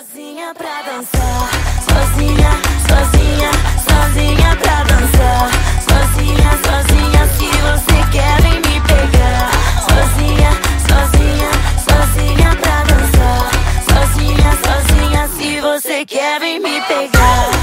Sozinha pra dançar, sozinha, sozinha, sozinha pra dançar. Sozinha, sozinha, se você quer vem me pegar. Sozinha, sozinha, sozinha pra dançar. Sozinha, sozinha, se você quer vem me pegar.